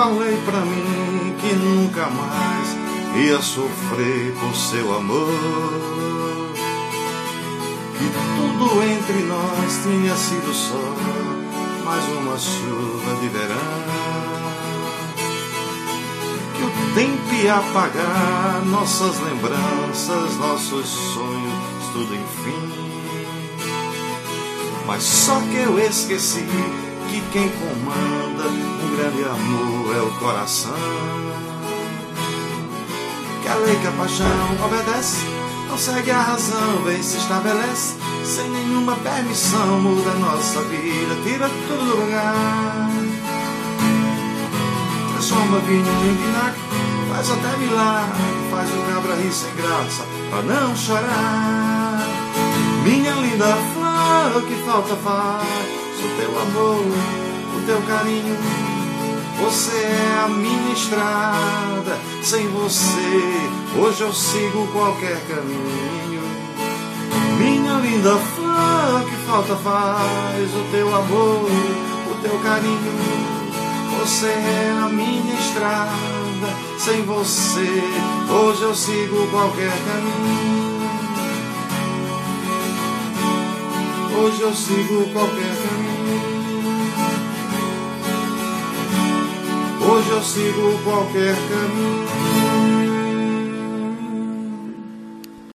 falei pra mim que nunca mais ia sofrer por seu amor, que tudo entre nós tinha sido só mais uma chuva de verão, que o tempo ia apagar nossas lembranças, nossos sonhos, tudo enfim. Mas só que eu esqueci que quem comanda um grande amor é o coração, que a lei que a paixão obedece não segue a razão, vem se estabelece sem nenhuma permissão, muda a nossa vida, tira tudo do lugar, transforma vinho em vinagre, faz até milagre, faz o cabra rir sem graça pra não chorar. Minha linda flor, o que falta faz o teu amor, o teu carinho, você é a minha estrada, sem você hoje eu sigo qualquer caminho. Minha linda flor, que falta faz o teu amor, o teu carinho, você é a minha estrada, sem você hoje eu sigo qualquer caminho. Hoje eu sigo qualquer caminho. Hoje eu sigo qualquer caminho.